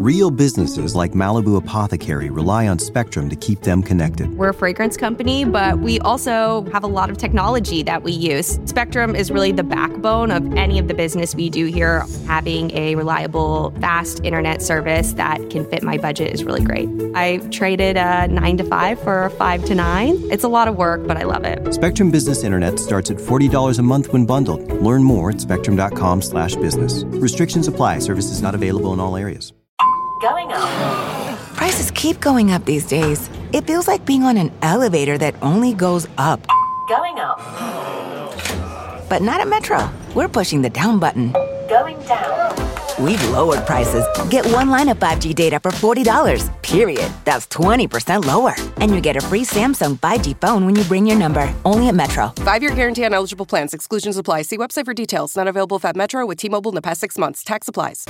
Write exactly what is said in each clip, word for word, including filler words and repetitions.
Real businesses like Malibu Apothecary rely on Spectrum to keep them connected. We're a fragrance company, but we also have a lot of technology that we use. Spectrum is really the backbone of any of the business we do here. Having a reliable, fast internet service that can fit my budget is really great. I traded a nine to five for a five to nine. It's a lot of work, but I love it. Spectrum Business Internet starts at forty dollars a month when bundled. Learn more at spectrum.com slash business. Restrictions apply. Services not available in all areas. Going up. Prices keep going up these days. It feels like being on an elevator that only goes up. Going up. But not at Metro. We're pushing the down button. Going down. We've lowered prices. Get one line of five G data for forty dollars, period. That's twenty percent lower. And you get a free Samsung five G phone when you bring your number. Only at Metro. Five-year guarantee on eligible plans. Exclusions apply. See website for details. Not available if at Metro with T-Mobile in the past six months. Tax applies.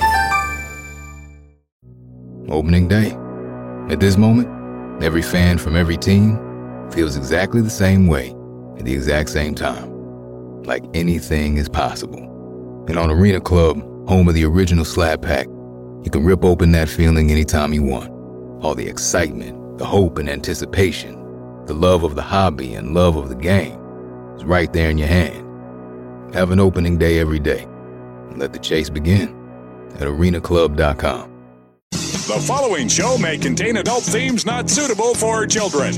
Opening day. At this moment, every fan from every team feels exactly the same way at the exact same time. Like anything is possible. And on Arena Club, home of the original Slab Pack, you can rip open that feeling anytime you want. All the excitement, the hope and anticipation, the love of the hobby and love of the game is right there in your hand. Have an opening day every day. And let the chase begin at arena club dot com. The following show may contain adult themes not suitable for children.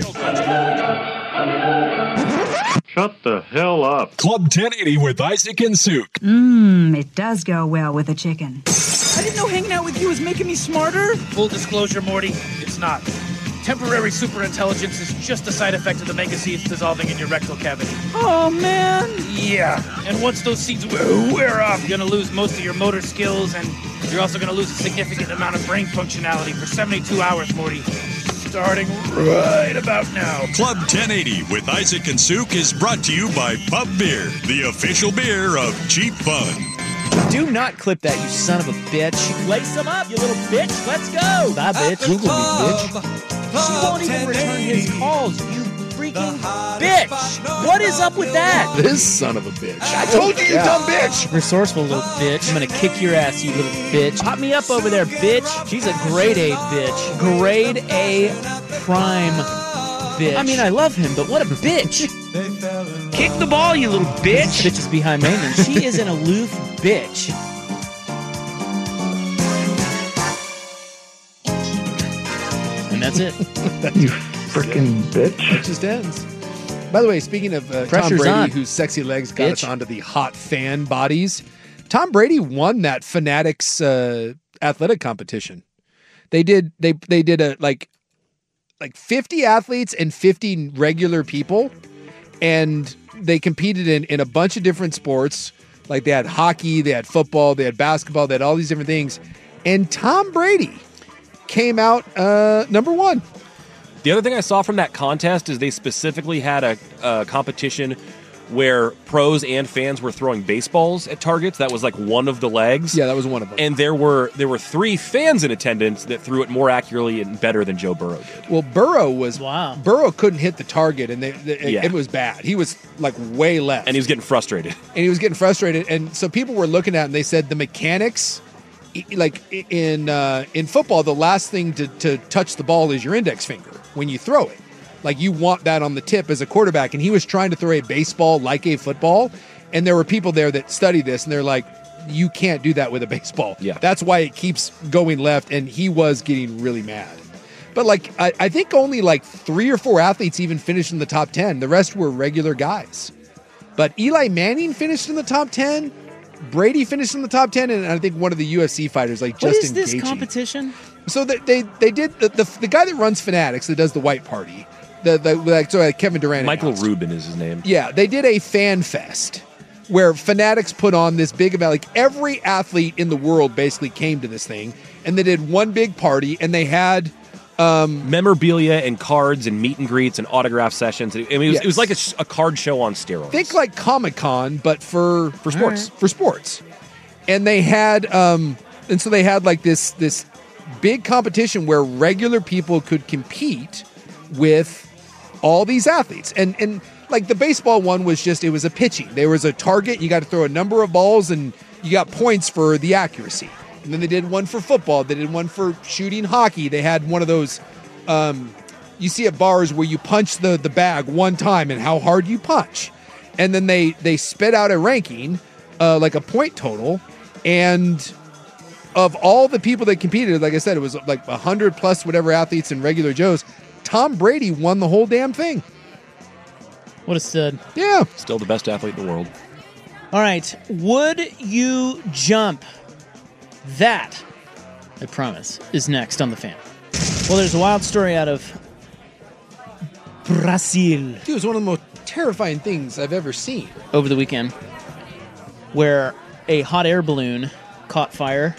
Shut the hell up. Club ten eighty with Isaac and Suk. Mmm, it does go well with a chicken. I didn't know hanging out with you was making me smarter. Full disclosure, Morty, it's not. Temporary superintelligence is just a side effect of the mega seeds dissolving in your rectal cavity. Oh, man. Yeah, and once those seeds wear off, you're going to lose most of your motor skills, and you're also going to lose a significant amount of brain functionality for seventy-two hours, Morty. Starting right about now. Club ten eighty with Isaac and Suk is brought to you by Pub Beer, the official beer of Cheap Fun. Do not clip that, you son of a bitch. Lace them up, you little bitch. Let's go. Bye, bitch. Google me, bitch. She won't even return his calls, you freaking bitch. What is up with that? This son of a bitch. I told you, you yeah. dumb bitch. Resourceful little bitch. I'm going to kick your ass, you little bitch. Pop me up over there, bitch. She's a grade A bitch. Grade A prime bitch. I mean, I love him, but what a bitch. Kick the ball, you little bitch. This bitch is behind maintenance. She is an aloof bitch. And that's it. You freaking bitch. That just ends. By the way, speaking of uh, Tom Brady, on. whose sexy legs got bitch. us onto the hot fan bodies, Tom Brady won that Fanatics uh, athletic competition. They did. They they did a like like fifty athletes and fifty regular people, and they competed in in a bunch of different sports. Like they had hockey, they had football, they had basketball, they had all these different things, and Tom Brady came out uh, number one. The other thing I saw from that contest is they specifically had a, a competition where pros and fans were throwing baseballs at targets. That was like one of the legs. Yeah, that was one of them. And there were there were three fans in attendance that threw it more accurately and better than Joe Burrow did. Well, Burrow was wow. Burrow couldn't hit the target, and they, they, yeah. it was bad. He was like way left, and he was getting frustrated. And he was getting frustrated, and so people were looking at it, and they said the mechanics. Like in uh, in football, the last thing to, to touch the ball is your index finger when you throw it. Like you want that on the tip as a quarterback. And he was trying to throw a baseball like a football. And there were people there that studied this, and they're like, you can't do that with a baseball. Yeah. That's why it keeps going left. And he was getting really mad. But like I, I think only like three or four athletes even finished in the top ten. The rest were regular guys. But Eli Manning finished in the top ten. Brady finished in the top ten, and I think one of the U F C fighters, like what Justin Gaethje. What is this competition? So they they, they did the, the the guy that runs Fanatics, that does the white party, the the like so uh, Kevin Durant. Michael announced. Rubin is his name. Yeah, they did a fan fest where Fanatics put on this big event. Like every athlete in the world basically came to this thing, and they did one big party, and they had. Um, memorabilia and cards and meet and greets and autograph sessions. I mean, it was, yes. it was like a, a card show on steroids. Think like Comic-Con, but for for sports. Right. For sports. And they had, um, and so they had like this this big competition where regular people could compete with all these athletes. And and like the baseball one was just, it was a pitching. There was a target. You got to throw a number of balls, and you got points for the accuracy. And then they did one for football. They did one for shooting hockey. They had one of those, um, you see at bars where you punch the, the bag one time and how hard you punch. And then they, they spit out a ranking, uh, like a point total. And of all the people that competed, like I said, it was like one hundred plus whatever athletes and regular Joes, Tom Brady won the whole damn thing. What a stud. Yeah. Still the best athlete in the world. All right. Would you jump? That, I promise, is next on The Fan. Well, there's a wild story out of Brazil. Dude, it was one of the most terrifying things I've ever seen. Over the weekend, where a hot air balloon caught fire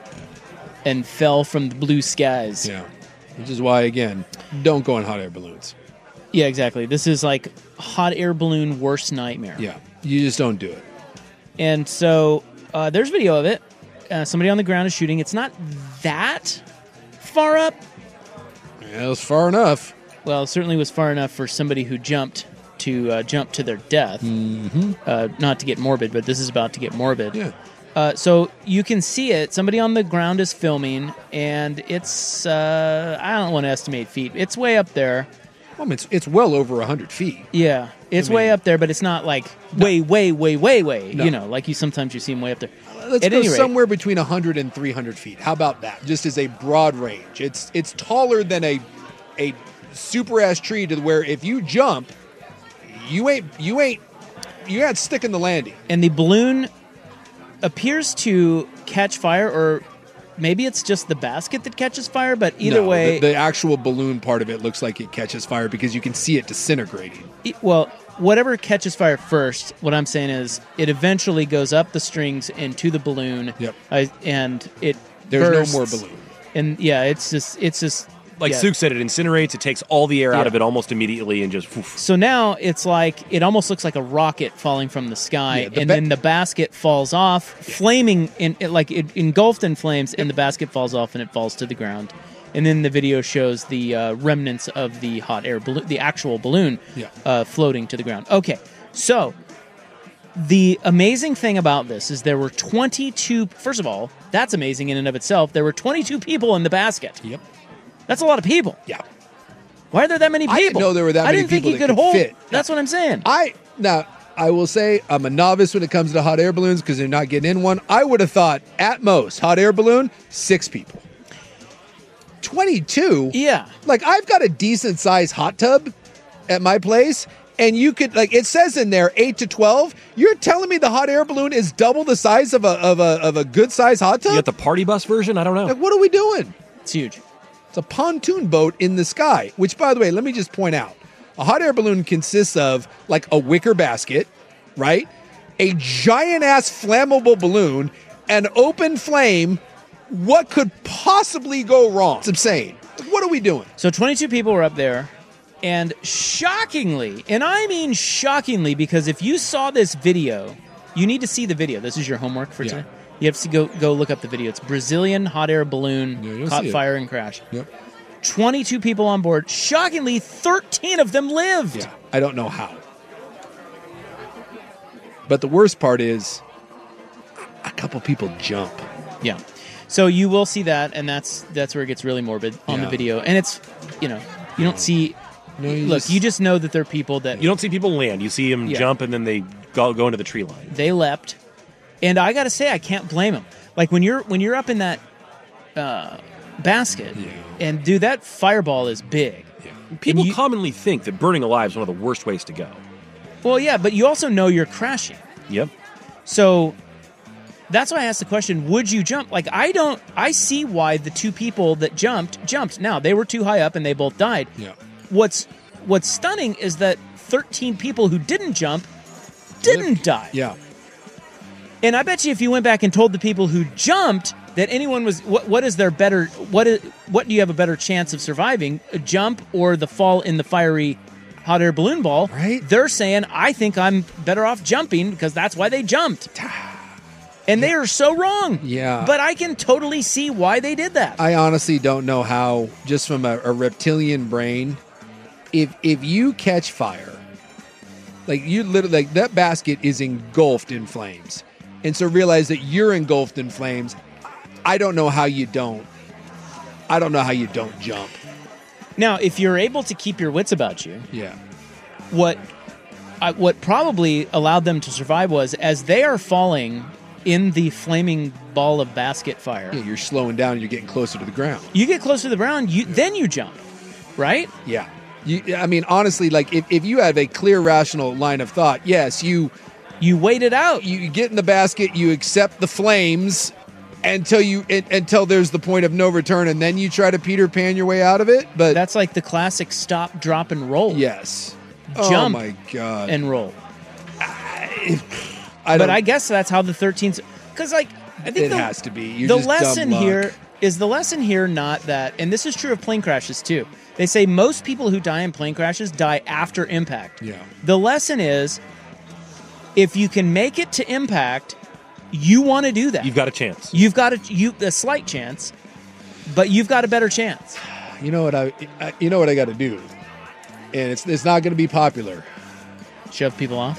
and fell from the blue skies. Yeah. Which is why, again, don't go in hot air balloons. Yeah, exactly. This is like hot air balloon worst nightmare. Yeah. You just don't do it. And so uh, there's video of it. Uh, somebody on the ground is shooting. It's not that far up. Yeah, it was far enough. Well, it certainly was far enough for somebody who jumped to uh, jump to their death. Mm-hmm. Uh, not to get morbid, but this is about to get morbid. Yeah. Uh, so you can see it. Somebody on the ground is filming, and it's, uh, I don't want to estimate feet. It's way up there. Well, I mean, it's, it's well over one hundred feet. Yeah. It's I mean, way up there, but it's not like way, no. way, way, way, way. No. You know, like you sometimes you see them way up there. Let's At go any rate, somewhere between one hundred and three hundred feet. How about that? Just as a broad range. It's it's taller than a a super ass tree to where if you jump, you ain't you ain't you ain't sticking the landing. And the balloon appears to catch fire, or maybe it's just the basket that catches fire, but either no, way... The, the actual balloon part of it looks like it catches fire because you can see it disintegrating. It, well, whatever catches fire first, what I'm saying is it eventually goes up the strings into the balloon. Yep. Uh, and it There's bursts, no more balloon. And yeah, it's just... It's just Like yeah. Suk said, it incinerates, it takes all the air yeah. out of it almost immediately and just... Poof. So now it's like, it almost looks like a rocket falling from the sky, yeah, the and ba- then the basket falls off, flaming, in it, like it, engulfed in flames, and the basket falls off and it falls to the ground. And then the video shows the uh, remnants of the hot air balloon, the actual balloon, yeah. uh, floating to the ground. Okay, so the amazing thing about this is there were twenty-two, first of all, that's amazing in and of itself, there were twenty-two people in the basket. Yep. That's a lot of people. Yeah. Why are there that many people? I didn't know there were that I many didn't think people you that could could hold. fit. That's what I'm saying. I now I will say I'm a novice when it comes to hot air balloons because they're not getting in one. I would have thought at most hot air balloon six people. twenty-two. Yeah. Like I've got a decent sized hot tub at my place, and you could like it says in there eight to twelve. You're telling me the hot air balloon is double the size of a of a of a good sized hot tub? You got the party bus version? I don't know. Like what are we doing? It's huge. It's a pontoon boat in the sky, which, by the way, let me just point out. A hot air balloon consists of, like, a wicker basket, right? A giant-ass flammable balloon, an open flame. What could possibly go wrong? It's insane. What are we doing? So twenty-two people were up there, and shockingly, and I mean shockingly, because if you saw this video, you need to see the video. This is your homework for Yeah. today. You have to go go look up the video. It's Brazilian hot air balloon Yeah, you'll caught see it. fire and crashed. Yep. twenty-two people on board. Shockingly, thirteen of them lived. Yeah, I don't know how. But the worst part is a couple people jump. Yeah. So you will see that, and that's that's where it gets really morbid on Yeah. the video. And it's, you know, you don't see... No, you look, just- you just know that there are people that... You don't see people land. You see them Yeah. jump, and then they go, go into the tree line. They leapt. And I got to say, I can't blame them. Like, when you're when you're up in that uh, basket, Yeah. and, dude, that fireball is big. People you- commonly think that burning alive is one of the worst ways to go. Well, yeah, but you also know you're crashing. Yep. So that's why I asked the question, would you jump? Like, I don't... I see why the two people that jumped, jumped. Now, they were too high up, and they both died. Yeah. What's What's stunning is that thirteen people who didn't jump didn't die. Yeah. And I bet you if you went back and told the people who jumped that anyone was, what, what is their better, what is, what do you have a better chance of surviving, a jump or the fall in the fiery hot air balloon ball? Right. They're saying, I think I'm better off jumping because that's why they jumped. And they are so wrong. Yeah. But I can totally see why they did that. I honestly don't know how, just from a, a reptilian brain, if if you catch fire, like you literally, like that basket is engulfed in flames. And so realize that you're engulfed in flames. I don't know how you don't. I don't know how you don't jump. Now, if you're able to keep your wits about you, yeah. What, uh, what probably allowed them to survive was as they are falling in the flaming ball of basket fire. Yeah, you're slowing down and you're getting closer to the ground. You get closer to the ground, you then you jump, right? Yeah. You, I mean, honestly, like if, if you have a clear, rational line of thought, yes, you you wait it out. You get in the basket, you accept the flames until you it, until there's the point of no return, and then you try to Peter Pan your way out of it. But that's like the classic stop, drop, and roll. Yes. Jump. Oh my god. And roll. I, I but I guess that's how the thirteenth. Because like I think it the, has to be. You're the just lesson dumb luck. here is the lesson here not that, and this is true of plane crashes too. They say most people who die in plane crashes die after impact. Yeah. The lesson is, if you can make it to impact, you want to do that. You've got a chance. You've got a you a slight chance, but you've got a better chance. You know what I? I you know what I got to do, and it's it's not going to be popular. Shove people off.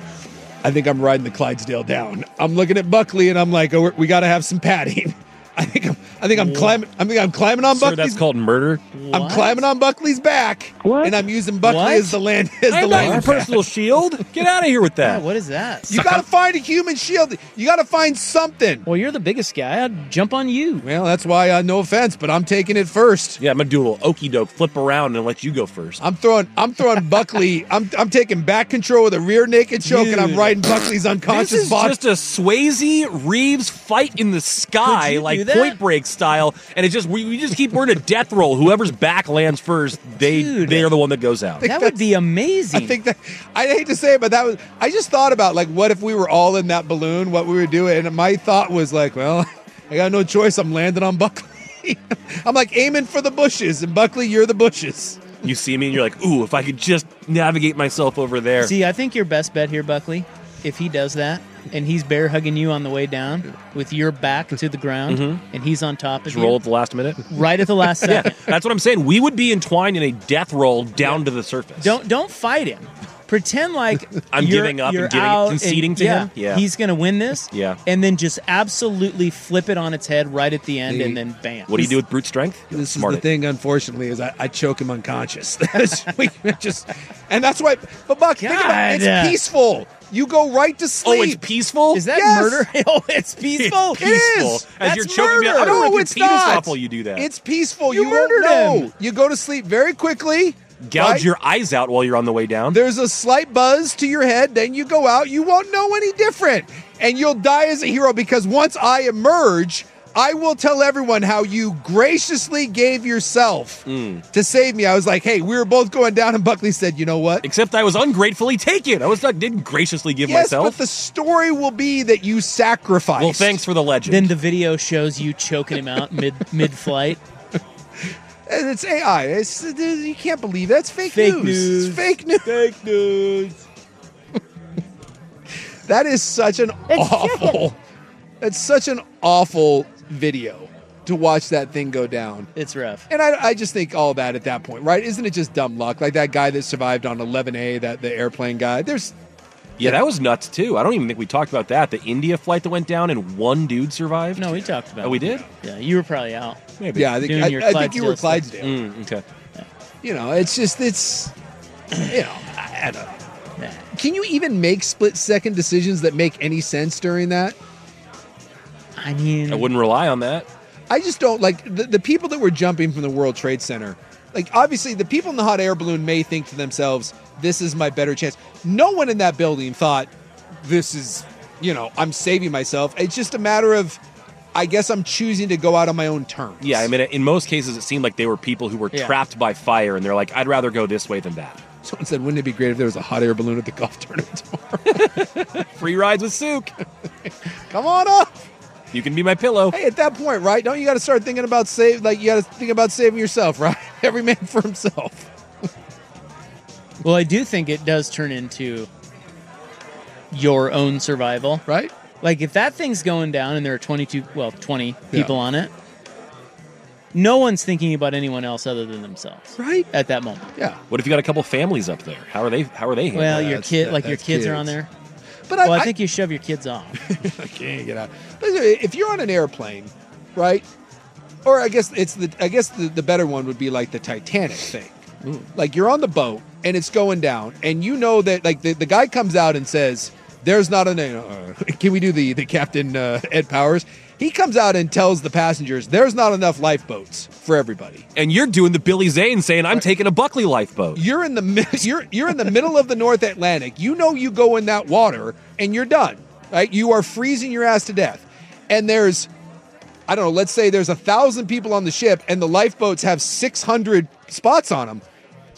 I think I'm riding the Clydesdale down. I'm looking at Buckley and I'm like, oh, we got to have some padding. I think I'm, I think I'm what? climbing. I think I'm climbing on Sir, Buckley's. That's called murder. I'm What? climbing on Buckley's back, What? and I'm using Buckley What? as the land as I'm the not land your personal shield. Get out of here with that. Yeah, what is that? You got to find a human shield. You got to find something. Well, you're the biggest guy. I'd jump on you. Well, that's why. Uh, no offense, but I'm taking it first. Yeah, I'm gonna do a little okey doke, flip around, and let you go first. I'm throwing. I'm throwing Buckley. I'm I'm taking back control with a rear naked choke, Dude. and I'm riding Buckley's unconscious This is body. just a Swayze Reeves fight in the Could sky, you like do that? Point Break style, and it's just we, we just keep we're in a death roll. Whoever's back lands first, they Dude. they are the one that goes out. That would be amazing. I think that I hate to say it, but that was. I just thought about like, what if we were all in that balloon? What we would do, and my thought was like, well, I got no choice. I'm landing on Buckley. I'm like aiming for the bushes, and Buckley, you're the bushes. You see me, and you're like, ooh, if I could just navigate myself over there. See, I think your best bet here, Buckley, if he does that, and he's bear hugging you on the way down with your back to the ground, Mm-hmm. and he's on top of Just you. roll at the last minute. Right at the last Yeah, second. that's what I'm saying. We would be entwined in a death roll down to the surface. Don't don't fight him. Pretend like I'm you're, giving up and you're giving- out conceding and- to yeah, him? Yeah. He's going to win this. Yeah. And then just absolutely flip it on its head right at the end, See, and then bam. What do you do with brute strength? This Smart is it. the thing, unfortunately, is I, I choke him unconscious. That's- we just, and that's why. But Buck, think about it. God. It's peaceful. You go right to Oh, sleep. it's peaceful? Is that Yes. murder? Oh, it's peaceful. It's peaceful. is. As That's you're choking me, murder. I'm gonna rip No, your it's penis not. off while you do that. It's peaceful. You You, won't murdered know. him. You go to sleep very quickly. Gouge right? your eyes out while you're on the way down. There's a slight buzz to your head. Then you go out. You won't know any different. And you'll die as a hero because once I emerge, I will tell everyone how you graciously gave yourself Mm. to save me. I was like, hey, we were both going down, and Buckley said, you know what? Except I was ungratefully taken. I was not didn't graciously give Yes, myself. but the story will be that you sacrificed. Well, thanks for the legend. Then the video shows you choking him out mid mid flight. And it's A I. It's, you can't believe that. It's fake, Fake news. news. It's fake news. Fake news. That is such an awful. That's such an awful video to watch that thing go down. It's rough. And I, I just think all that at that point, right? Isn't it just dumb luck? Like that guy that survived on eleven A, that the airplane guy. There's yeah, that was nuts too. I don't even think we talked about that. The India flight that went down and one dude survived. No, we talked about Oh, we it. did? Yeah, you were probably out. Maybe. yeah, I think Doing I, your I think you were Clydesdale Clydesdale. Mm, okay. You know, it's just it's you know, I, I don't know. Can you even make split second decisions that make any sense during that? I mean, I wouldn't rely on that. I just don't like the, the people that were jumping from the World Trade Center. Like, obviously, the people in the hot air balloon may think to themselves, this is my better chance. No one in that building thought, this is, you know, I'm saving myself. It's just a matter of, I guess I'm choosing to go out on my own terms. Yeah, I mean, in most cases, it seemed like they were people who were Yeah. trapped by fire, and they're like, I'd rather go this way than that. Someone said, wouldn't it be great if there was a hot air balloon at the golf tournament tomorrow? Free rides with Sook. Come on up. You can be my pillow. Hey, at that point, right? Don't you got to start thinking about save? Like, you got to think about saving yourself, right? Every man for himself. well, I do think it does turn into your own survival. Right? Like, if that thing's going down and there are twenty-two, well, twenty people on it, no one's thinking about anyone else other than themselves. Right? At that moment. Yeah. What if you got a couple families up there? How are they? How are they? handling Well, it? your That's- kid, that- like your that's kids, are on kids. there. But well, I, I, I think you shove your kids off. I can't get out. But if you're on an airplane right? Or I guess it's the I guess the, the better one would be like the Titanic thing. Ooh. Like you're on the boat and it's going down, and you know that like the, the guy comes out and says, "There's not a uh, can we do the the Captain uh, Ed Powers?" He comes out and tells the passengers, "There's not enough lifeboats for everybody." And you're doing the Billy Zane saying, "I'm right. taking a Buckley lifeboat." You're in the you're you're in the middle of the North Atlantic. You know you go in that water and you're done. Right? You are freezing your ass to death. And there's I don't know, let's say there's a thousand people on the ship and the lifeboats have six hundred spots on them.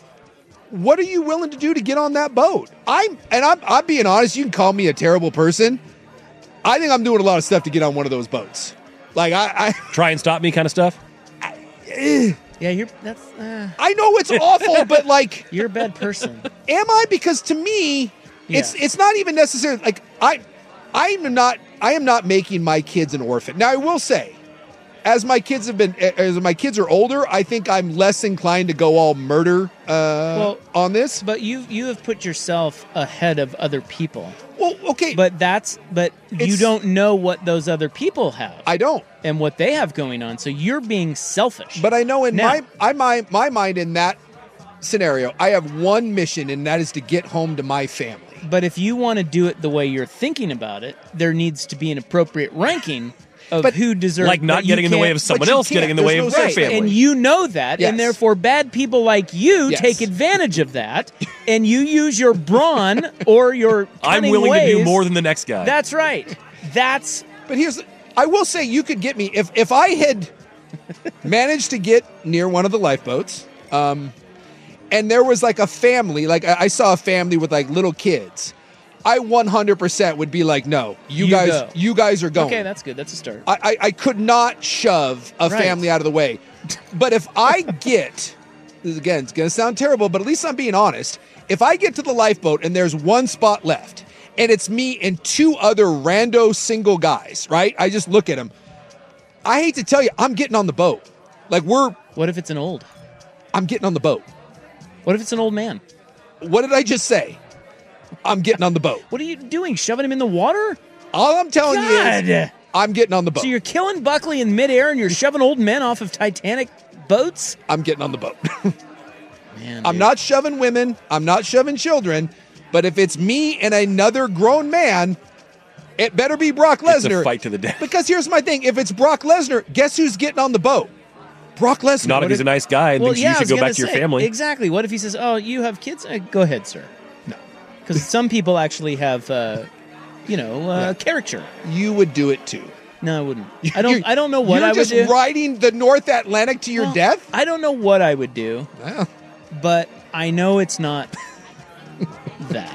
What are you willing to do to get on that boat? I'm, and I'm, I'm being honest, you can call me a terrible person. I think I'm doing a lot of stuff to get on one of those boats. Like I, I try and stop me kind of stuff. I, eh. Yeah, you're, that's, uh, I know it's awful, but like, you're a bad person. Am I? Because to me, yeah. it's, it's not even necessary. Like I, I am not, I am not making my kids an orphan. Now I will say, as my kids have been, as my kids are older, I think I'm less inclined to go all murder uh, well, on this. But you you have put yourself ahead of other people. Well, okay, but that's but you don't know what those other people have. I don't, and what they have going on. So you're being selfish. But I know in now, my I my my mind in that scenario, I have one mission, and that is to get home to my family. But if you want to do it the way you're thinking about it, there needs to be an appropriate ranking. Of but who deserves, like not getting in the way of someone else getting in the way no of their right. family, and you know that, yes. and therefore bad people like you yes. take advantage of that, and you use your brawn or your I'm willing ways. to do more than the next guy. That's right. That's. But here's, I will say, you could get me if if I had managed to get near one of the lifeboats, um, and there was like a family, like I saw a family with like little kids. I one hundred percent would be like, no, you, you guys, go. you guys are going. Okay, that's good. That's a start. I, I, I could not shove a right. family out of the way. But if I get, this again, it's going to sound terrible, but at least I'm being honest. If I get to the lifeboat and there's one spot left, and it's me and two other rando single guys, right? I just look at them. I hate to tell you, I'm getting on the boat. Like we're. What if it's an old? I'm getting on the boat. What if it's an old man? What did I just say? I'm getting on the boat. What are you doing? Shoving him in the water? All I'm telling God. you is I'm getting on the boat. So you're killing Buckley in midair and you're shoving old men off of Titanic boats? I'm getting on the boat. Man, I'm dude. not shoving women. I'm not shoving children. But if it's me and another grown man, it better be Brock Lesnar. It's a fight to the death. Because here's my thing. If it's Brock Lesnar, guess who's getting on the boat? Brock Lesnar. Not if he's a nice guy and well, thinks yeah, you should go back say, to your family. Exactly. What if he says, oh, you have kids? Uh, go ahead, sir. No. Because some people actually have, uh, you know, uh, yeah. character. You would do it too. No, I wouldn't. I don't. I don't know what You're I would do. You're just riding the North Atlantic to your well, death. I don't know what I would do, well. but I know it's not that.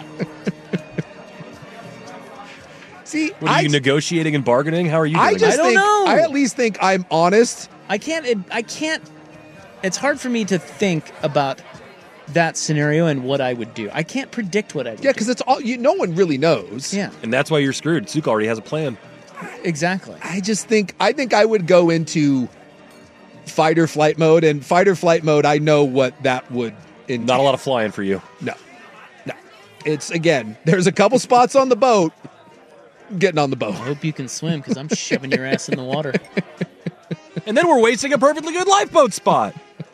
See, what are I, you negotiating and bargaining? How are you doing? I just I don't think, know. I at least think I'm honest. I can't. It, I can't. It's hard for me to think about that scenario and what I would do. I can't predict what I would yeah, because it's all you. No one really knows. Yeah, and that's why you're screwed. Suk already has a plan. Exactly. I just think I think I would go into fight or flight mode, and fight or flight mode. I know what that would entail. Not a lot of flying for you. No, no. It's again. There's a couple spots on the boat. Getting on the boat. I hope you can swim because I'm shoving your ass in the water. And then we're wasting a perfectly good lifeboat spot.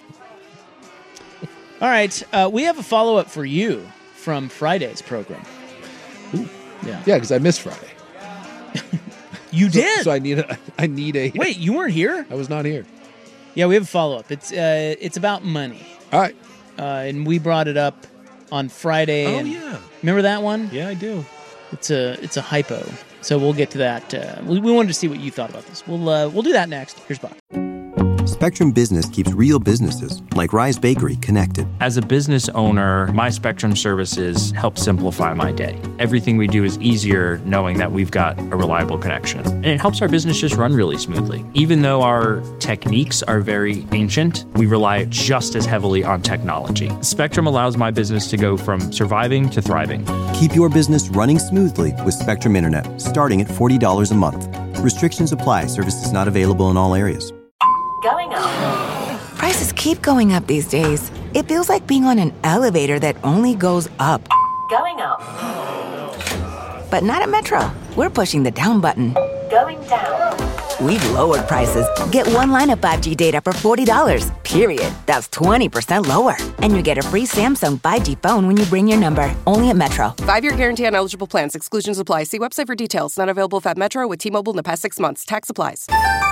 All right, uh, we have a follow-up for you from Friday's program. Ooh. Yeah, yeah, because I missed Friday. You so, did. So I need a. I need a. Wait, you weren't here? I was not here. Yeah, we have a follow-up. It's uh, it's about money. All right, uh, and we brought it up on Friday. Oh and yeah, remember that one? Yeah, I do. It's a it's a hypo. So we'll get to that. Uh, we, we wanted to see what you thought about this. We'll uh, we'll do that next. Here's Bob. Spectrum Business keeps real businesses like Rise Bakery connected. As a business owner, my Spectrum services help simplify my day. Everything we do is easier knowing that we've got a reliable connection. And it helps our business just run really smoothly. Even though our techniques are very ancient, we rely just as heavily on technology. Spectrum allows my business to go from surviving to thriving. Keep your business running smoothly with Spectrum Internet, starting at forty dollars a month. Restrictions apply. Services not available in all areas. Going up. Prices keep going up these days. It feels like being on an elevator that only goes up. Going up. But not at Metro. We're pushing the down button. Going down. We've lowered prices. Get one line of five G data for forty dollars, period. That's twenty percent lower. And you get a free Samsung five G phone when you bring your number. Only at Metro. Five-year guarantee on eligible plans. Exclusions apply. See website for details. Not available at Metro with T-Mobile in the past six months. Tax applies.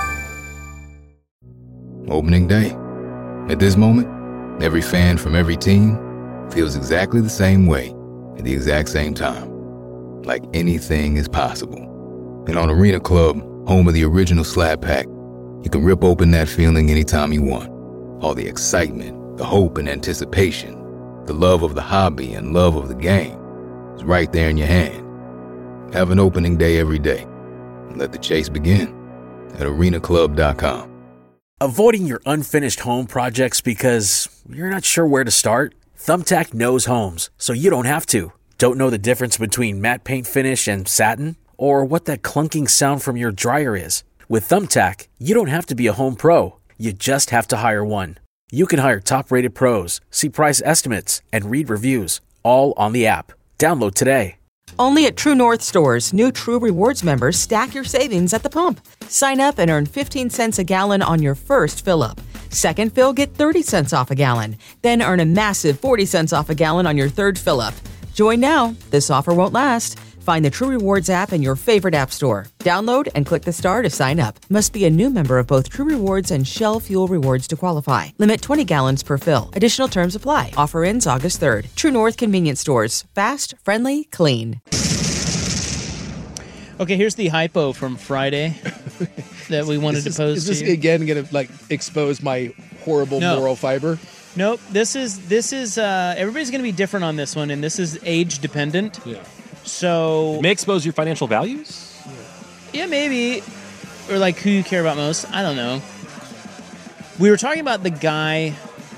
Opening day. At this moment, every fan from every team feels exactly the same way at the exact same time. Like anything is possible. And on Arena Club, home of the original Slab Pack, you can rip open that feeling anytime you want. All the excitement, the hope and anticipation, the love of the hobby and love of the game is right there in your hand. Have an opening day every day. And let the chase begin at arena club dot com. Avoiding your unfinished home projects because you're not sure where to start? Thumbtack knows homes, so you don't have to. Don't know the difference between matte paint finish and satin? Or what that clunking sound from your dryer is? With Thumbtack, you don't have to be a home pro. You just have to hire one. You can hire top-rated pros, see price estimates, and read reviews, all on the app. Download today. Only at True North stores, new True Rewards members stack your savings at the pump. Sign up and earn fifteen cents a gallon on your first fill-up. Second fill, get thirty cents off a gallon. Then earn a massive forty cents off a gallon on your third fill-up. Join now. This offer won't last. Find the True Rewards app in your favorite app store. Download and click the star to sign up. Must be a new member of both True Rewards and Shell Fuel Rewards to qualify. Limit twenty gallons per fill. Additional terms apply. Offer ends August third. True North Convenience Stores. Fast, friendly, clean. Okay, here's the hypo from Friday that we wanted is to pose Is to this you. again going to like expose my horrible No. moral fiber? Nope. This is this is uh, everybody's going to be different on this one, and this is age dependent. Yeah. So it may expose your financial values. Yeah, maybe, or like who you care about most. I don't know. We were talking about the guy.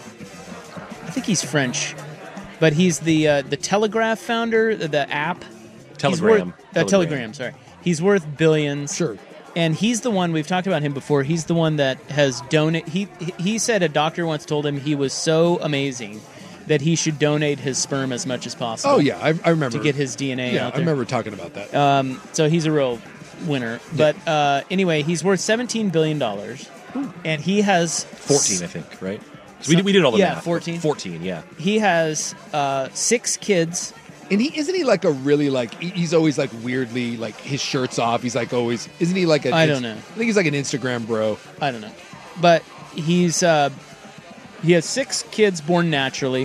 I think he's French, but he's the uh, the Telegraph founder, the, the app. He's Telegram. worth- uh, Telegram. Telegram. Sorry, he's worth billions. Sure. And he's the one, we've talked about him before, he's the one that has donated, he, he said a doctor once told him he was so amazing that he should donate his sperm as much as possible. Oh, yeah, I, I remember. To get his D N A Yeah, out I there. remember talking about that. Um, so he's a real winner. But uh, anyway, he's worth seventeen billion dollars. And he has... fourteen, I think, right? So we, did, we did all the yeah, math. fourteen. fourteen, yeah. He has uh, six kids. And he isn't he like a really like he- he's always like weirdly like his shirt's off. He's like always isn't he like a I don't know. I think he's like an Instagram bro. I don't know. But he's uh, he has six kids born naturally.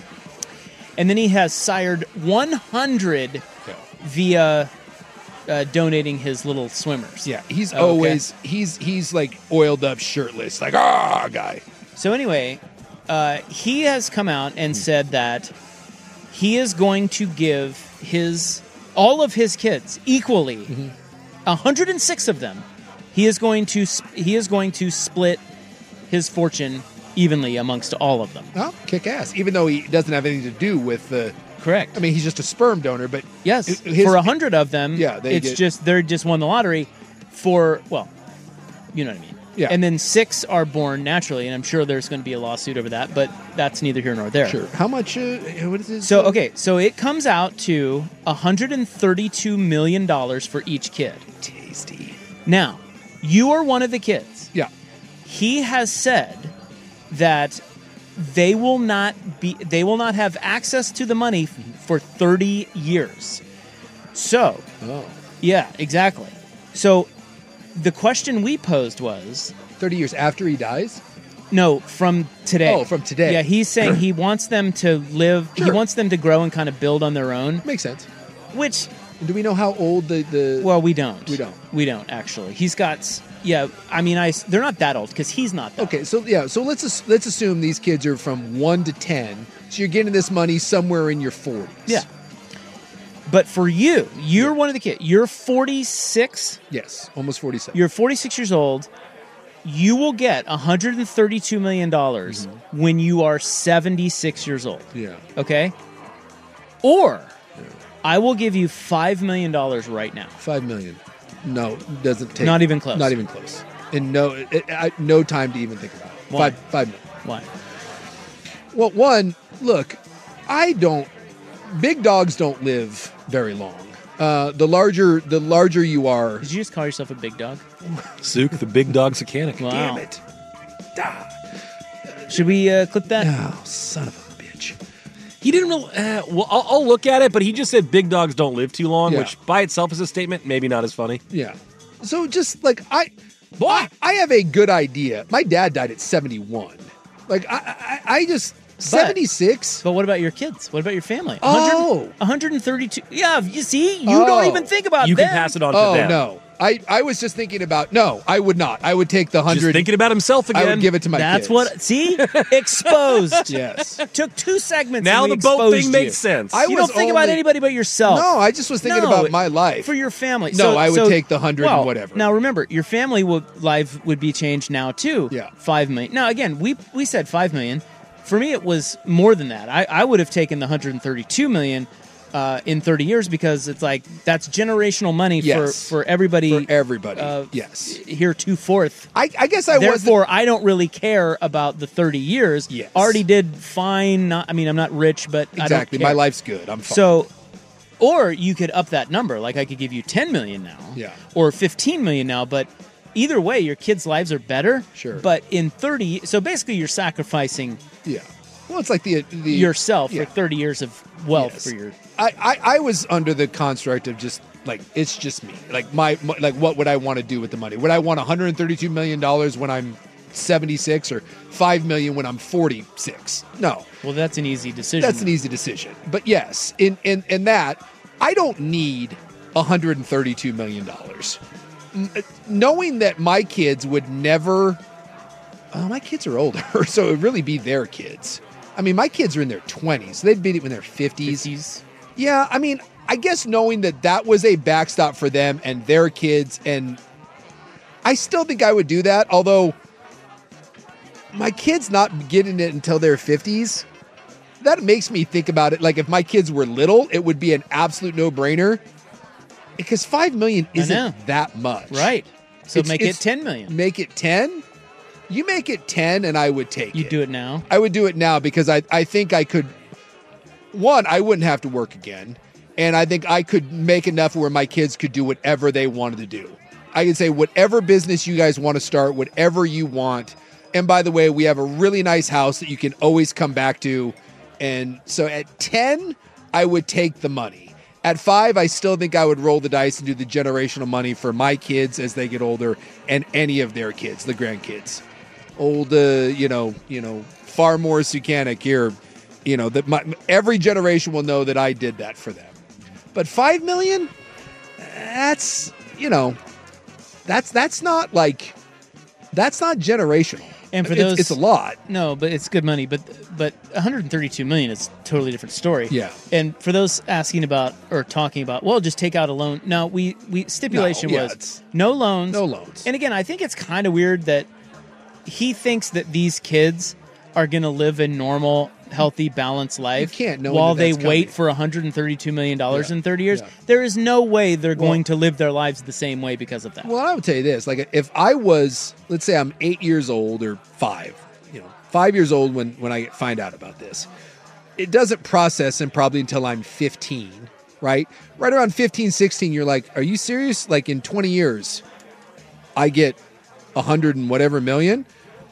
And then he has sired one hundred via uh, donating his little swimmers. Yeah, he's Okay. always he's he's like oiled up, shirtless, like ah guy. So anyway, uh, he has come out and said that he is going to give his all of his kids equally, one hundred six of them. He is going to sp- he is going to split his fortune evenly amongst all of them. Oh, kick ass! Even though he doesn't have anything to do with the. Correct. I mean, he's just a sperm donor, but Yes, his- for a hundred of them, Yeah, they it's get- just they're just won the lottery. For well, you know what I mean. Yeah. And then six are born naturally, and I'm sure there's going to be a lawsuit over that, but that's neither here nor there. Sure. How much? Uh, what is this? So okay, so it comes out to one hundred thirty-two million dollars for each kid. Tasty. Now, you are one of the kids. Yeah. He has said that they will not be they will not have access to the money f- for thirty years. So, Oh. yeah, exactly. So the question we posed was thirty years after he dies? No, from today. Oh, from today. Yeah, he's saying he wants them to live he Sure. wants them to grow and kind of build on their own. Makes sense. Which Do we know how old the the? Well, we don't. We don't. We don't actually. He's got s- yeah, I mean I s- they're not that old cuz he's not that. Okay, so yeah, so let's as- let's assume these kids are from one to ten. So you're getting this money somewhere in your forties. Yeah. But for you, you're one of the kids. You're forty-six. Yes, almost forty-seven. You're forty-six years old. You will get one hundred thirty-two million dollars when you are seventy-six years old. Yeah. Okay? Or I will give you five million dollars right now. Five million. No, doesn't take. Not even close. Not even close. And no, it, I, no time to even think about it. Why? Five, five million. Why? Well, one, look, I don't. Big dogs don't live very long. Uh, the larger the larger you are. Did you just call yourself a big dog? Zook, the big dog Secanic. Wow. Damn it. Da. Should we uh, clip that? Oh, son of a bitch. He didn't really. Uh, well, I'll, I'll look at it, but he just said big dogs don't live too long, Yeah. which by itself is a statement. Maybe not as funny. Yeah. So just like I, I, I have a good idea. My dad died at seventy-one. Like I, I, I just seventy-six. But what about your kids? What about your family? Oh. one hundred thirty-two. Yeah, you see, you Oh. don't even think about You them. can pass it on to Oh them. no. I, I was just thinking about no, I would not. I would take the hundred. Just thinking about himself again. I would give it to my That's kids. what. See, exposed. Yes. Took two segments. Now and we the boat exposed thing you. makes sense. I you was don't think about only- anybody but yourself. No, I just was thinking No, about my life. for your family. No, So- I would so- take the hundred well, and whatever. Now remember, your family would life would be changed now too. Yeah. five million. Now again, we we said five million. For me, it was more than that. I, I would have taken the one hundred thirty-two million uh, in thirty years because it's like that's generational money Yes. for for everybody. For everybody. Uh, yes. Here to forth. I, I guess I was. Therefore, I don't really care about the thirty years. Yes. Already did fine. Not, I mean, I'm not rich, but I don't Exactly. care. My life's good. I'm fine. So, or you could up that number. Like I could give you ten million now. Yeah. Or fifteen million now. But either way, your kids' lives are better. Sure. But in thirty, so basically, you're sacrificing Yeah. Well, it's like the the yourself yeah. for thirty years of wealth Yes. for your. I, I, I was under the construct of just like it's just me. Like my, my like what would I want to do with the money? Would I want one hundred thirty-two million dollars when I'm seventy-six or five million when I'm forty-six? No. Well, that's an easy decision. That's an easy decision. But yes, in in in that I don't need one hundred thirty-two million dollars. Knowing that my kids would never oh, my kids are older, so it would really be their kids. I mean, my kids are in their twenties. They'd be in their fifties. fifties. Yeah, I mean, I guess knowing that that was a backstop for them and their kids, and I still think I would do that, although my kids not getting it until their fifties, that makes me think about it. Like if my kids were little, it would be an absolute no-brainer because five million I know. isn't that much. Right. So It's- make it's- it ten million. Make it ten? You make it ten and I would take You it. do it now. I would do it now because I, I think I could, one, I wouldn't have to work again. And I think I could make enough where my kids could do whatever they wanted to do. I could say, whatever business you guys want to start, whatever you want. And by the way, we have a really nice house that you can always come back to. And so at ten, I would take the money. At five, I still think I would roll the dice and do the generational money for my kids as they get older and any of their kids, the grandkids. Old, uh, you know, you know, far more Sucanic here, you know, that my, every generation will know that I did that for them. But five million, that's, you know, that's that's not like, that's not generational. And for It's- those, it's a lot. No, but it's good money. But but one hundred thirty-two million is a totally different story. Yeah. And for those asking about or talking about, well, just take out a loan. No, we we stipulation No, yeah, was it's- no loans. No loans. And again, I think it's kind of weird that he thinks that these kids are going to live a normal, healthy, balanced life You can't know while that they that's wait coming. for one hundred thirty-two million dollars Yeah. in thirty years. Yeah. There is no way they're Well- going to live their lives the same way because of that. Well, I would tell you this: like, if I was, let's say, I'm eight years old or five, you know, five years old when when I find out about this, it doesn't process and probably until I'm fifteen, right? Right around fifteen, sixteen, you're like, are you serious? Like in twenty years, I get a hundred and whatever million.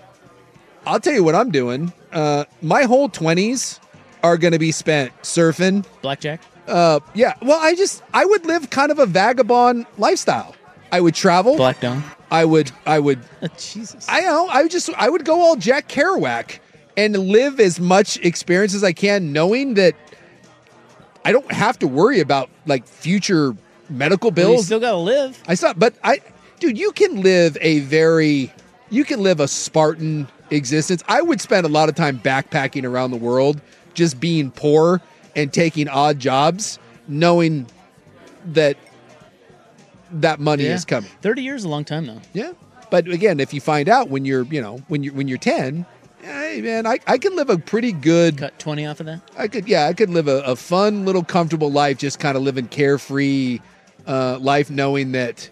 I'll tell you what I'm doing. Uh, my whole twenties are going to be spent surfing, Blackjack. Uh, yeah. Well, I just I would live kind of a vagabond lifestyle. I would travel. Black Dawn. I would. I would. Jesus. I know. I would just. I would go all Jack Kerouac and live as much experience as I can, knowing that I don't have to worry about like future medical Well, you bills. still got to live. I saw, but I, dude, you can live a very, you can live a Spartan existence. I would spend a lot of time backpacking around the world, just being poor and taking odd jobs, knowing that that money Yeah. is coming. thirty years is a long time, though. Yeah. But again, if you find out when you're, you know, when you're, when you're ten, hey man, I, I can live a pretty good, Cut twenty off of that. I could, yeah, I could live a, a fun little comfortable life, just kind of living carefree uh, life, knowing that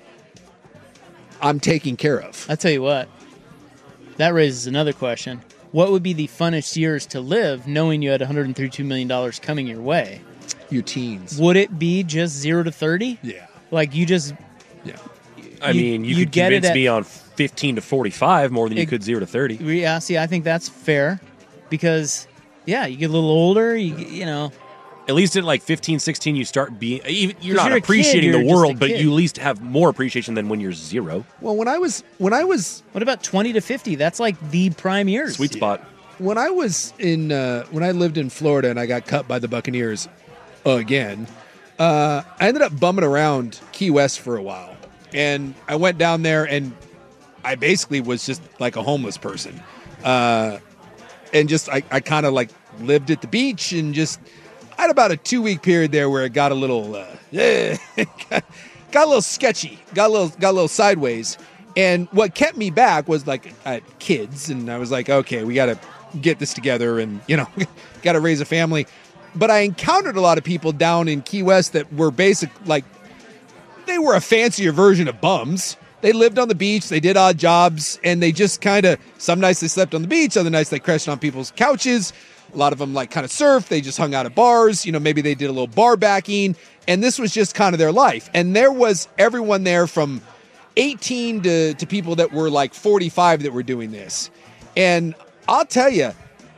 I'm taken care of. I tell you what, that raises another question. What would be the funnest years to live knowing you had one hundred thirty-two million dollars coming your way? your teens. Would it be just zero to thirty? Yeah. Like you just. Yeah. I mean, you could get convince it at, me on fifteen to forty-five more than you it, could zero to thirty. Yeah, see, I think that's fair because, yeah, you get a little older, you you know. At least at like fifteen, sixteen, you start being, even, you're not you're appreciating kid, the you're world, but kid. you at least have more appreciation than when you're zero. Well, when I was, when I was, what about twenty to fifty? That's like the prime years. Sweet spot. When I was in, uh, when I lived in Florida and I got cut by the Buccaneers again, uh, I ended up bumming around Key West for a while. And I went down there and I basically was just like a homeless person. Uh, and just, I, I kind of like lived at the beach and just, I had about a two week period there where it got a little, uh, yeah, got, got a little sketchy, got a little, got a little sideways. And what kept me back was like I had kids, and I was like, okay, we got to get this together, and you know, got to raise a family. But I encountered a lot of people down in Key West that were basic, like they were a fancier version of bums. They lived on the beach, they did odd jobs, and they just kind of, some nights they slept on the beach, other nights they crashed on people's couches. A lot of them like kind of surfed. They just hung out at bars. You know, maybe they did a little bar backing. And this was just kind of their life. And there was everyone there from eighteen to, to people that were like forty-five that were doing this. And I'll tell you,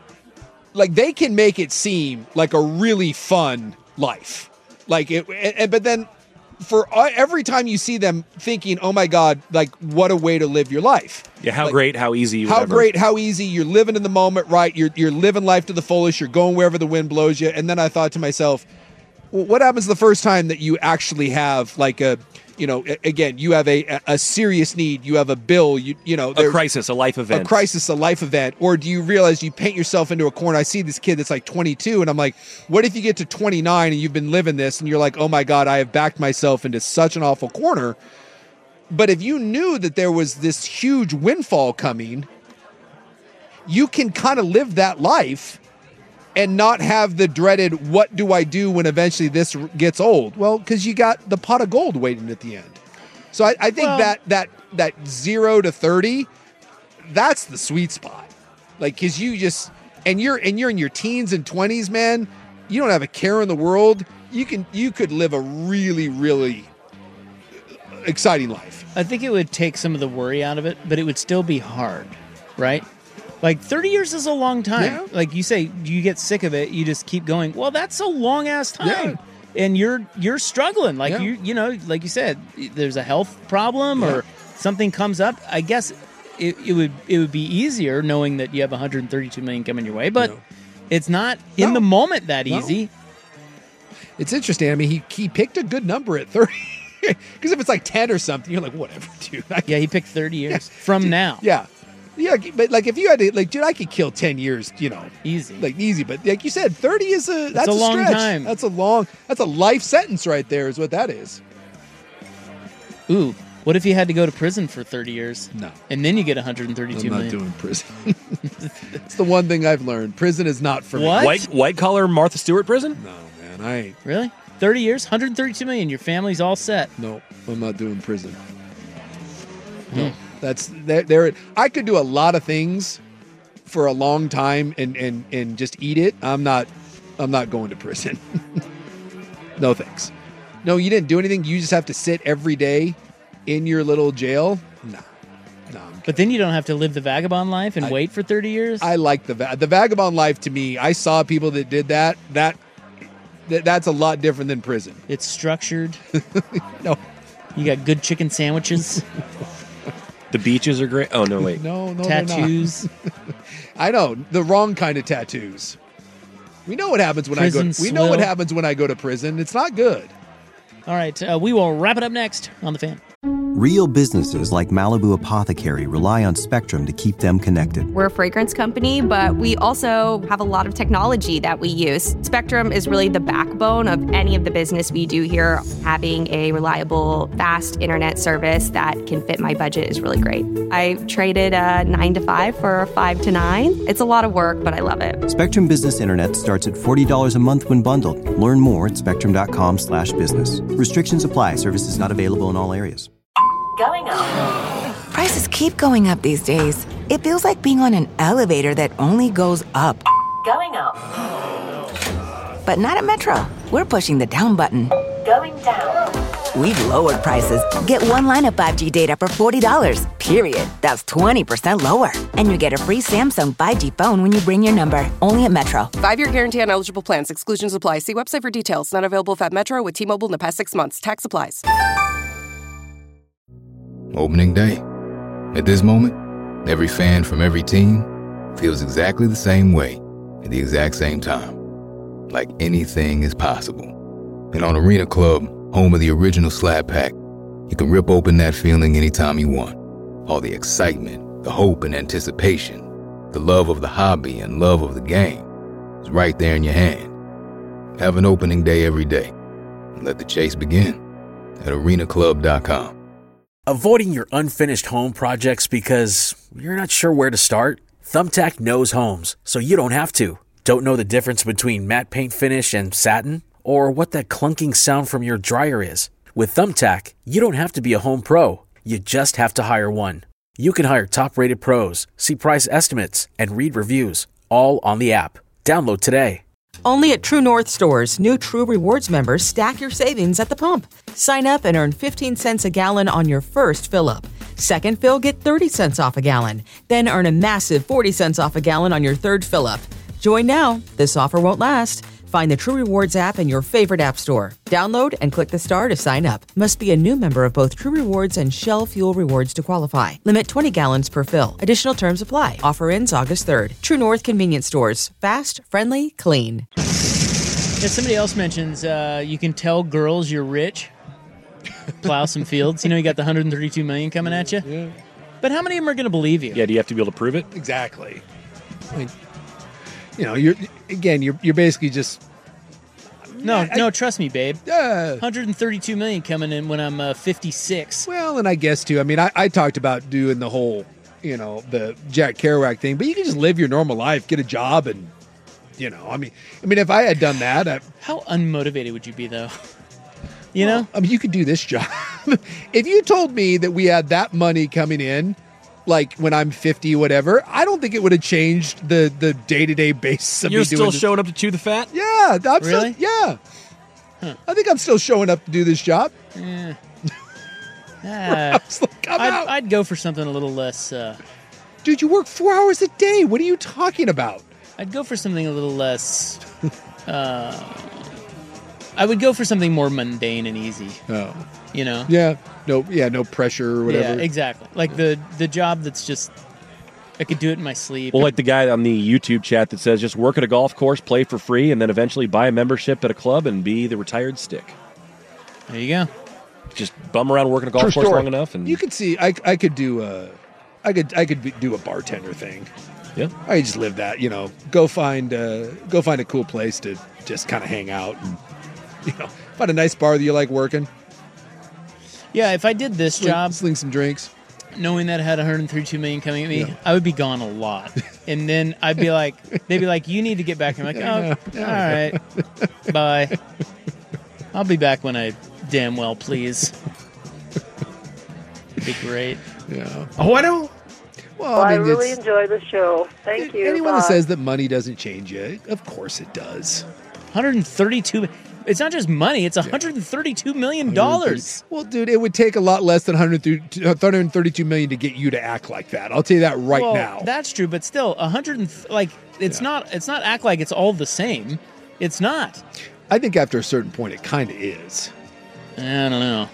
like they can make it seem like a really fun life. Like it, and, but then for every time you see them thinking, oh my God, like what a way to live your life. Yeah, how like, great, how easy. How whatever. great, how easy. You're living in the moment, right? You're you're living life to the fullest. You're going wherever the wind blows you. And then I thought to myself, well, what happens the first time that you actually have like a, you know, again, you have a a serious need, you have a bill, you you know, a crisis, a life event, a crisis, a life event, or do you realize you paint yourself into a corner? I see this kid that's like twenty-two, and I'm like, what if you get to twenty-nine and you've been living this, and you're like, oh my God, I have backed myself into such an awful corner. But if you knew that there was this huge windfall coming, you can kind of live that life and not have the dreaded, what do I do when eventually this gets old? Well, because you got the pot of gold waiting at the end. So I, I think well, that that that zero to thirty, that's the sweet spot. Like, because you just, and you're and you're in your teens and twenties, man. You don't have a care in the world. You can you could live a really, really exciting life. I think it would take some of the worry out of it, but it would still be hard, right? Like thirty years is a long time. Yeah. Like you say, you get sick of it, you just keep going, well, that's a long ass time. Yeah. And you're you're struggling. Like yeah. you you know, like you said, there's a health problem yeah. or something comes up. I guess it, it would it would be easier knowing that you have one hundred thirty-two million coming your way, but no. it's not no. in the moment that no. easy. It's interesting. I mean, he he picked a good number at thirty. Because if it's like ten or something, you're like, whatever, dude. I yeah, he picked thirty years yeah. from dude, now. Yeah. Yeah, but like if you had to, like, dude, I could kill ten years, you know, easy, like easy. But like you said, thirty is a that's, that's a, a long stretch. time. That's a long, that's a life sentence right there, is what that is. Ooh, what if you had to go to prison for thirty years? No, and then you get one hundred thirty-two I'm not million. doing prison. It's the one thing I've learned. Prison is not for what? me. White white collar Martha Stewart prison? No, man, I ain't. Really? thirty years, one hundred thirty-two million. Your family's all set. No, I'm not doing prison. No. Mm. That's there. There, I could do a lot of things for a long time and, and, and just eat it. I'm not. I'm not going to prison. No thanks. No, you didn't do anything. You just have to sit every day in your little jail. No, no. But then you don't have to live the vagabond life and I, wait for thirty years. I like the va- the vagabond life. To me, I saw people that did that. That, that that's a lot different than prison. It's structured. No, you got good chicken sandwiches. The beaches are great. Oh, no, wait. no, no, tattoos. I know. The wrong kind of tattoos. We know what happens when prison I go. swill. We know what happens when I go to prison. It's not good. All right. Uh, we will wrap it up next on The Fan. Real businesses like Malibu Apothecary rely on Spectrum to keep them connected. We're a fragrance company, but we also have a lot of technology that we use. Spectrum is really the backbone of any of the business we do here. Having a reliable, fast internet service that can fit my budget is really great. I traded a nine to five for a five to nine. It's a lot of work, but I love it. Spectrum Business Internet starts at forty dollars a month when bundled. Learn more at spectrum.com slash business. Restrictions apply. Services not available in all areas. Going up. Prices keep going up these days. It feels like being on an elevator that only goes up. Going up. But not at Metro. we're pushing the down button. Going down. We've lowered prices. Get one line of five G data for forty dollars, period. That's twenty percent lower. And you get a free Samsung five G phone when you bring your number. Only at Metro. Five-year guarantee on eligible plans. Exclusions apply. See website for details. Not available at Metro with T-Mobile in the past six months. Tax applies. Opening day. At this moment, every fan from every team feels exactly the same way at the exact same time. Like anything is possible. And on Arena Club, home of the original Slab Pack, you can rip open that feeling anytime you want. All the excitement, the hope and anticipation, the love of the hobby and love of the game is right there in your hand. Have an opening day every day. And let the chase begin at arena club dot com. Avoiding your unfinished home projects because you're not sure where to start? Thumbtack knows homes, so you don't have to. Don't know the difference between matte paint finish and satin? Or what that clunking sound from your dryer is? With Thumbtack, you don't have to be a home pro. You just have to hire one. You can hire top-rated pros, see price estimates, and read reviews, all on the app. Download today. Only at True North stores, new True Rewards members stack your savings at the pump. Sign up and earn fifteen cents a gallon on your first fill-up. Second fill, get thirty cents off a gallon. Then earn a massive forty cents off a gallon on your third fill-up. Join now. This offer won't last. Find the True Rewards app in your favorite app store. Download and click the star to sign up. Must be a new member of both True Rewards and Shell Fuel Rewards to qualify. Limit twenty gallons per fill. Additional terms apply. Offer ends August third. True North Convenience Stores. Fast, friendly, clean. If somebody else mentions uh, you can tell girls you're rich, plow some fields. You know you got the one hundred thirty-two million coming at you. Yeah. But how many of them are going to believe you? Yeah, do you have to be able to prove it? Exactly. I mean, you know, you're again, you're you're basically just no, I, no. Trust me, babe. Yeah, one hundred thirty-two million coming in when I'm uh, fifty-six. Well, and I guess too. I mean, I, I talked about doing the whole, you know, the Jack Kerouac thing, but you can just live your normal life, get a job, and you know, I mean, I mean, if I had done that, I, how unmotivated would you be, though? You well, know, I mean, you could do this job. If you told me that we had that money coming in, like when I'm fifty, whatever, I don't think it would have changed the the day to day basis of You're me still doing this. showing up to chew the fat? Yeah, I'm Really? still, yeah. Huh. I think I'm still showing up to do this job. Eh. I Ah, was like, I'm I'd, out. I'd go for something a little less. Uh, Dude, you work four hours a day. What are you talking about? I'd go for something a little less. Uh, I would go for something more mundane and easy. Oh, You know. yeah, no, yeah, no pressure or whatever. Yeah, exactly. Like the the job that's just I could do it in my sleep. Well, like the guy on the YouTube chat that says just work at a golf course, play for free, and then eventually buy a membership at a club and be the retired stick. There you go. Just bum around working a golf True course story. long enough, and You could see, I, I could do a, I could, I could be, do a bartender thing. yeah. I could just live that, you know. Go find, uh, go find a cool place to just kind of hang out, and you know, find a nice bar that you like working. Yeah, if I did this Sling, job, sling some drinks. knowing that I had one hundred thirty-two million coming at me, Yeah. I would be gone a lot. And then I'd be like, they'd be like, you need to get back. I'm like, oh, all right, bye. I'll be back when I damn well please. It'd be great. Yeah. Oh, I know. Well, Well, I, I mean, really it's, enjoy the show. Thank you. anyone Bye. that says that money doesn't change you, of course it does. one hundred thirty-two. It's not just money. It's one hundred thirty-two million dollars. Well, dude, it would take a lot less than one hundred thirty-two million to get you to act like that. I'll tell you that right well, now. That's true, but still, a hundred and th- like it's Yeah. not. It's not act like it's all the same. It's not. I think after a certain point, it kind of is. I don't know.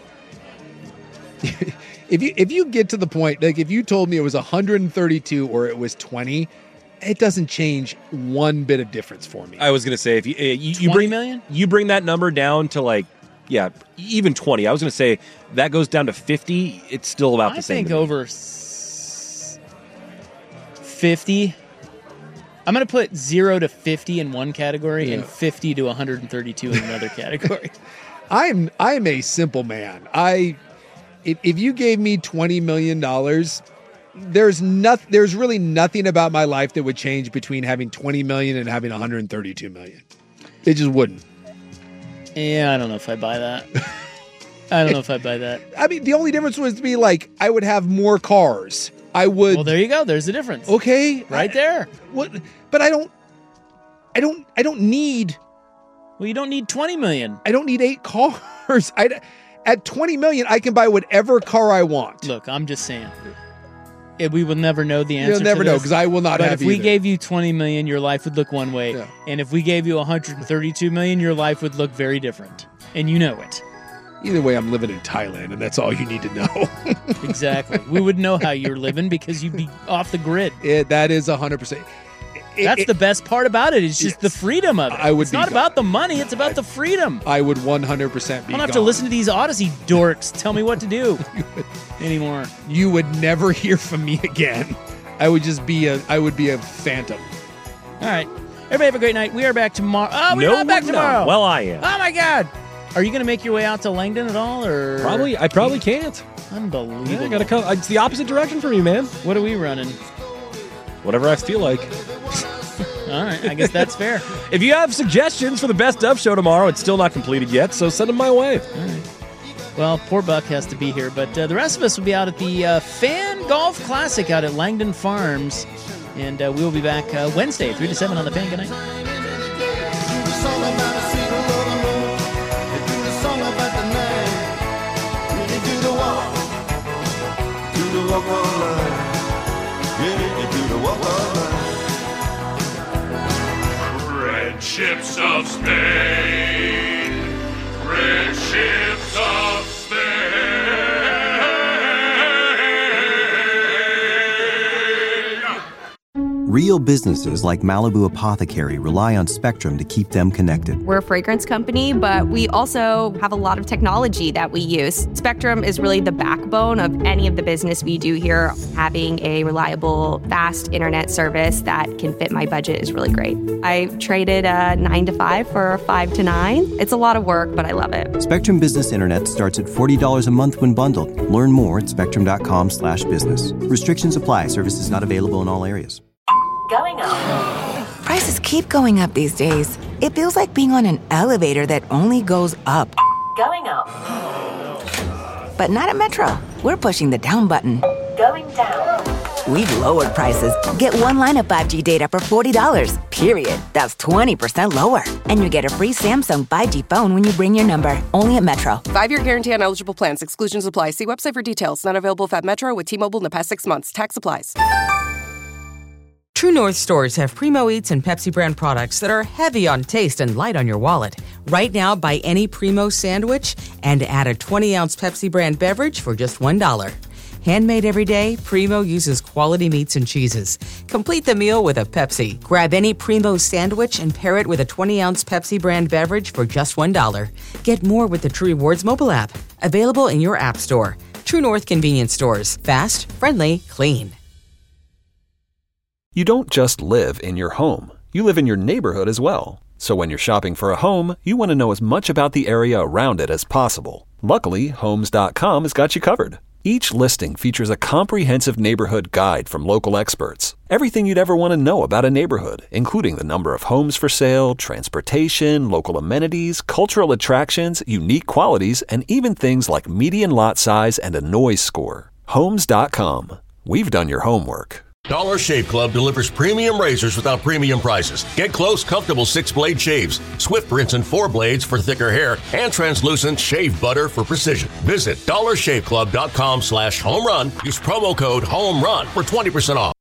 If you if you get to the point, like if you told me it was one hundred thirty-two or it was twenty, it doesn't change one bit of difference for me. I was gonna say if you uh, you, you twenty bring million? you bring that number down to like yeah even twenty. I was gonna say that goes down to fifty. It's still about I the same. think to me. over s- fifty. I'm going to put zero to fifty in one category and Yeah. fifty to one hundred thirty-two in another category. I'm I'm a simple man. I if, if you gave me twenty million dollars, there's not there's really nothing about my life that would change between having twenty million and having one hundred thirty-two million. It just wouldn't. Yeah, I don't know if I buy that. I don't know if I buy that. I mean, the only difference would be like I would have more cars. I would. Well, there you go. There's the difference. Okay, Right I- there. What? But I don't. I don't. I don't need Well, you don't need twenty million. I don't need eight cars. I, at twenty million, I can buy whatever car I want. Look, I'm just saying. It, we will never know the answer. You'll never to know this, because I will not but have if we either. gave you twenty million, your life would look one way. Yeah. And if we gave you one hundred thirty-two million, your life would look very different. And you know it. Either way, I'm living in Thailand, and that's all you need to know. Exactly. We would know how you're living because you'd be off the grid. It, that is one hundred percent. It, That's it, the best part about it. It's just yes. the freedom of it. I would it's be not gone. about the money. It's about the freedom. I would one hundred percent be I don't have gone. to listen to these Odyssey dorks tell me what to do anymore. You would never hear from me again. I would just be a. I would be a phantom. All right. Everybody have a great night. We are back tomorrow. Oh, we're No, not back we're tomorrow. not. Well, I am. Oh, my God. Are you going to make your way out to Langdon at all? Or Probably. I probably can't. Unbelievable. Yeah, I gotta come. It's the opposite direction from you, man. What are we running? Whatever I feel like. All right. I guess that's fair. If you have suggestions for the Best Of show tomorrow, it's still not completed yet, so send them my way. All right. Well, poor Buck has to be here, but uh, the rest of us will be out at the uh, Fan Golf Classic out at Langdon Farms, and uh, we will be back uh, Wednesday, three to seven on the Fan. Good night. Red ships of Spain, red ships of Spain. Real businesses like Malibu Apothecary rely on Spectrum to keep them connected. We're a fragrance company, but we also have a lot of technology that we use. Spectrum is really the backbone of any of the business we do here. Having a reliable, fast internet service that can fit my budget is really great. I traded a nine to five for a five to nine. It's a lot of work, but I love it. Spectrum Business Internet starts at forty dollars a month when bundled. Learn more at spectrum.com slash business. Restrictions apply. Services not available in all areas. Going up. Prices keep going up these days. It feels like being on an elevator that only goes up. Going up. But not at Metro. We're pushing the down button. Going down. We've lowered prices. Get one line of five G data for forty dollars, period. That's twenty percent lower. And you get a free Samsung five G phone when you bring your number. Only at Metro. Five-year guarantee on eligible plans. Exclusions apply. See website for details. Not available at Metro with T-Mobile in the past six months. Tax applies. True North stores have Primo Eats and Pepsi brand products that are heavy on taste and light on your wallet. Right now, buy any Primo sandwich and add a twenty-ounce Pepsi brand beverage for just one dollar. Handmade every day, Primo uses quality meats and cheeses. Complete the meal with a Pepsi. Grab any Primo sandwich and pair it with a twenty-ounce Pepsi brand beverage for just one dollar. Get more with the True Rewards mobile app. Available in your app store. True North convenience stores. Fast, friendly, clean. You don't just live in your home. You live in your neighborhood as well. So when you're shopping for a home, you want to know as much about the area around it as possible. Luckily, Homes dot com has got you covered. Each listing features a comprehensive neighborhood guide from local experts. Everything you'd ever want to know about a neighborhood, including the number of homes for sale, transportation, local amenities, cultural attractions, unique qualities, and even things like median lot size and a noise score. Homes dot com. We've done your homework. Dollar Shave Club delivers premium razors without premium prices. Get close, comfortable six-blade shaves, swift rinse and four blades for thicker hair, and translucent shave butter for precision. Visit dollar shave club dot com slash home run. Use promo code HOME RUN for twenty percent off.